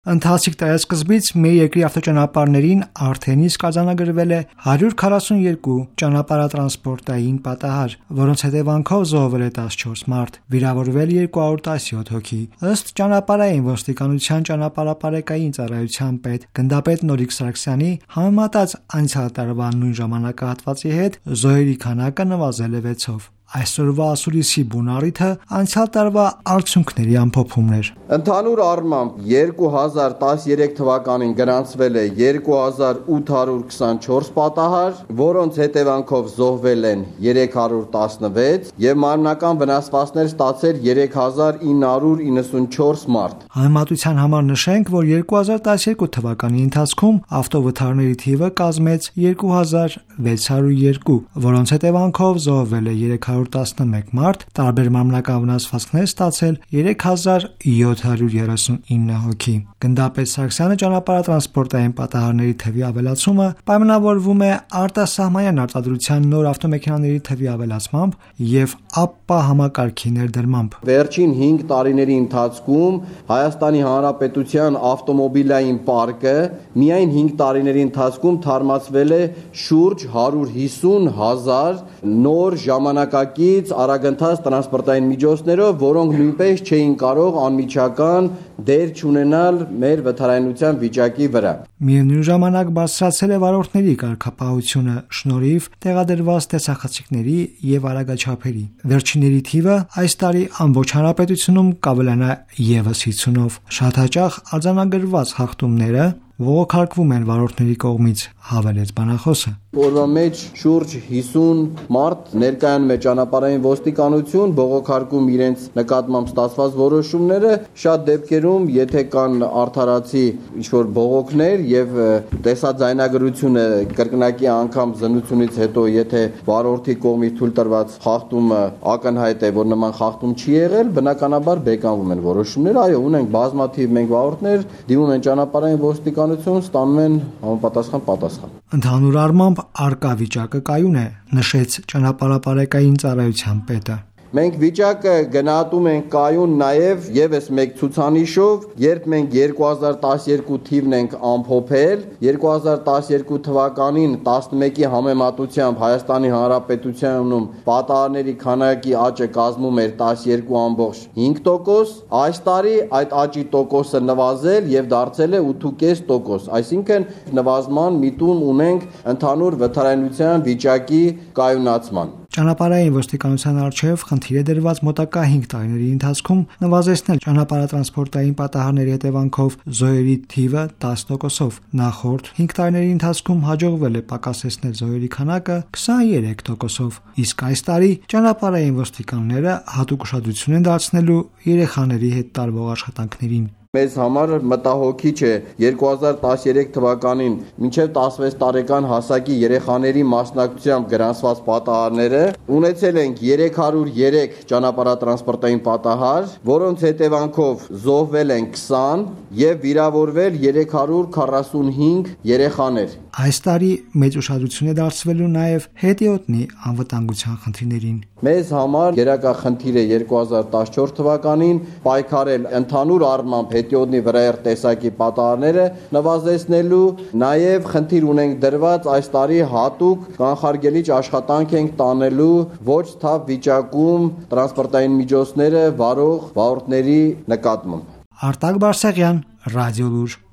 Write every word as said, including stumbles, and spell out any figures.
Ընթացիկ տարեսկզբից մեր երկրի ավտոճանապարհներին արդեն իսկ արձանագրվել է հարյուր քառասունյոթ ճանապարհատրանսպորտային պատահար, որոնց հետևանքով զոհվել է տասնչորս մարդ, վիրավորվել երկու հարյուր տասնյոթ հոգի։ Ըստ ճանապարհային ոստիկանության ճանապարհապարեկային ծառայության պետ գնդապետ Նորիկ Սարգսյանի, համեմատած անցյալ տարվա նույն ժամանակահատվածի հետ զոհերի քանակը նվազել է վեցով։ Այսօրվա ասուլիսի բուն առիթը անցյալ տարվա արդյունքների ամփոփումն էր։ Ընդհանուր առմամբ երկու հազար տասներեք թվականին գրանցվել է երկու հազար ութ հարյուր քսանչորս պատահար, որոնց հետևանքով զոհվել են երեք հարյուր տասնվեց եւ մարմնական վնասվածքներ ստացել երեք հազար ինը հարյուր իննսունչորս մարդ։ Համեմատության համար նշենք, որ երկու հազար տասներկու թվականի ընթացքում ավտովթարների թիվը կազմեց երկու հազար վեց հարյուր երկու, որոնց հետևանքով զոհվել է երեք հարյուր տասնմեկ մարդ, տարբեր մարմնական վնասվածքներ ստացել երեք հազար յոթ հարյուր երեսունինը հոգի։ Գնդապետ Սարգսյանը ճանապարհատրանսպորտային պատահարների թվի ավելացումը պայմանավորվում է արտասահմանյան արտադրության նոր ավտոմեքենաների թվի ավելացմամբ եւ ԱՊՊԱ համակարգի ներդրմամբ։ Վերջին հինգ տարիների ընթացքում Հայաստանի Հանրապետության ավտոմոբիլային պարկը միայն հինգ տարիների ընթացքում թարմացվել է շուրջ հարյուր հիսուն հազար նոր ժամանակակից արագընթաց տրանսպորտային միջոցներով, որոնք նույնպես չէին կարող անմիջական դեր չունենալ մեր վթարայնության վիճակի վրա։ Միևնույն ժամանակ բարձրացել է վարորդների կարգապահությունը շնորհիվ տեղադրված տեսախցիկների եւ արագաչափերի։ Վերջինների թիվը այս տարի ամբողջ հանրապետությունում կավելանա եւս հիսունով։ Շատ հաճախ արձանագրված հաղթումները ողոքարկվում են վարորդների կողմից, հավելեց բանախոսը։ Օրվա մեջ շուրջ հիսուն մարդ ներկայանում է ճանապարհային ոստիկանություն, բողոքարկում իրենց նկատմամբ ստացված որոշումները, շատ դեպքերում, եթե կան արդարացի ինչ-որ բողոքներ եւ տեսաձայնագրությունը կրկնակի անգամ զննությունից հետո, եթե վարորդի կողմից թույլ տրված խախտումը ակնհայտ է, որ նման խախտում չի եղել, բնականաբար բեկանվում են որոշումներ։ Այո, ունենք բազմաթիվ մենք վարորդներ, դիմում են ճանապարհային ոստիկանություն, ստանում են համապատասխան պատասխան։ Ընդհանուր առմամբ արկա վիճակը կայուն է, նշեց ճանապարհապարեկային ծառայության պետը։ Մենք վիճակը գնահատում ենք կայուն նաև եւս մեկ ցուցանիշով, երբ մենք երկու հազար տասներկու թիվն ենք ամփոփել, երկու հազար տասներկու թվականին տասնմեկի համեմատությամբ Հայաստանի Հանրապետությունում պատահարների քանակի աճը կազմում էր տասներկու ամբողջ հինգ տոկոս, այս տարի այդ աճի տոկոսը նվազել եւ դարձել է ութ կես տոկոս, այսինքն նվազման միտում ունենք ընդհանուր վթարայնության վիճակի կայունացման։ Ճանապարհային ոստիկանության առջև խնդիր է դրված մոտակա հինգ տարիների ընթացքում նվազեցնել ճանապարհատրանսպորտային պատահարների հետևանքով զոհերի թիվը տասը տոկոսով։ Նախորդ հինգ տարիների ընթացքում հաջողվել է պակասեցնել զոհերի քանակը քսաներեք տոկոսով։ Իսկ այս տարի ճանապարհային ոստիկանները հատուկ ուշադրություն են դարձնելու երեխաների հետ տարվող աշխատանքներին։ Մեզ համար մտահոգիչ է երկու հազար տասներեք թվականին մինչև տասնվեց տարեկան հասակի երեխաների մասնակցությամբ գրանցված պատահարները։ Ունեցել ենք երեք հարյուր երեք ճանապարհատրանսպորտային պատահար, որոնց հետևանքով զոհվել են քսան եւ վիրավորվել երեք հարյուր քառասունհինգ երեխաներ։ Այս տարի մեծ ուշադրություն է դարձվելու նաև հետիոտնի անվտանգության խնդիրներին։ Մեզ համար գերակա խնդիր է երկու հազար տասնչորս թվականին պայքարել ընդհանուր առմամբ հետիոտնի վրայեր տեսակի պատահարները նվազեցնելու, նաև խնդիր ունենք դրված այս տարի հատուկ կանխարգելիչ աշխատանք ենք տանելու ոչ թավ վիճակում տրանսպորտային միջոցները վարող վարորդների նկատմամբ։ Արտակ Բարսեղյան, Ռադիոլուր։